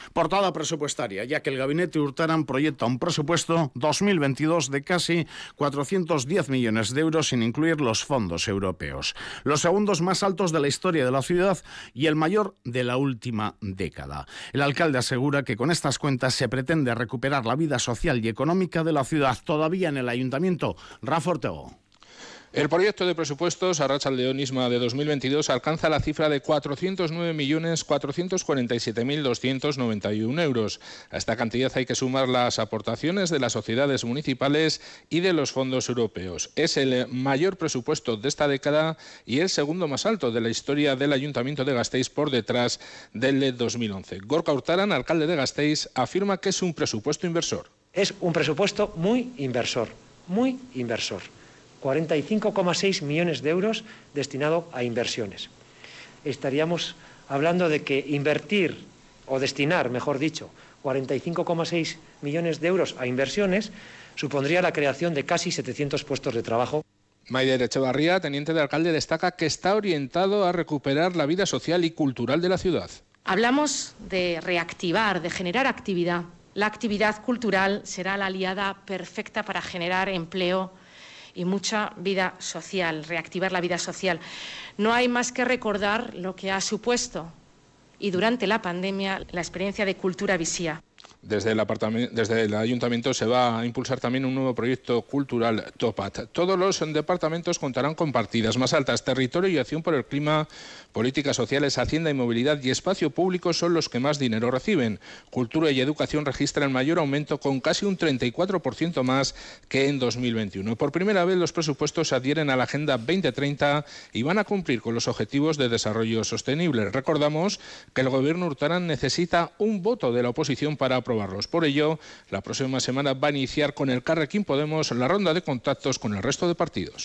Portada presupuestaria, ya que el gabinete Hurtaran proyecta un presupuesto 2022 de casi 410 millones de euros sin incluir los fondos europeos. Los segundos más altos de la historia de la ciudad y el mayor de la última década. El alcalde asegura que con estas cuentas se pretende recuperar la vida social y económica de la ciudad. Todavía en el ayuntamiento, Rafa Ortego. El proyecto de presupuestos Arratsaldeon Isma de 2022 alcanza la cifra de 409.447.291 euros. A esta cantidad hay que sumar las aportaciones de las sociedades municipales y de los fondos europeos. Es el mayor presupuesto de esta década y el segundo más alto de la historia del Ayuntamiento de Gasteiz, por detrás del de 2011. Gorka Hurtaran, alcalde de Gasteiz, afirma que es un presupuesto inversor. Es un presupuesto muy inversor, muy inversor. 45,6 millones de euros destinado a inversiones. Estaríamos hablando de que invertir, o destinar, mejor dicho, 45,6 millones de euros a inversiones supondría la creación de casi 700 puestos de trabajo. Maider Echevarría, teniente de alcalde, destaca que está orientado a recuperar la vida social y cultural de la ciudad. Hablamos de reactivar, de generar actividad. La actividad cultural será la aliada perfecta para generar empleo y mucha vida social, reactivar la vida social. No hay más que recordar lo que ha supuesto y durante la pandemia la experiencia de Cultura Visía. Desde el Ayuntamiento se va a impulsar también un nuevo proyecto cultural Topat. Todos los departamentos contarán con partidas más altas. Territorio y acción por el clima, políticas sociales, hacienda y movilidad y espacio público son los que más dinero reciben. Cultura y educación registran mayor aumento, con casi un 34% más que en 2021. Por primera vez los presupuestos se adhieren a la Agenda 2030 y van a cumplir con los objetivos de desarrollo sostenible. Recordamos que el gobierno Hurtaran necesita un voto de la oposición para aprobarlos. Por ello, la próxima semana va a iniciar con Elkarrekin Podemos la ronda de contactos con el resto de partidos.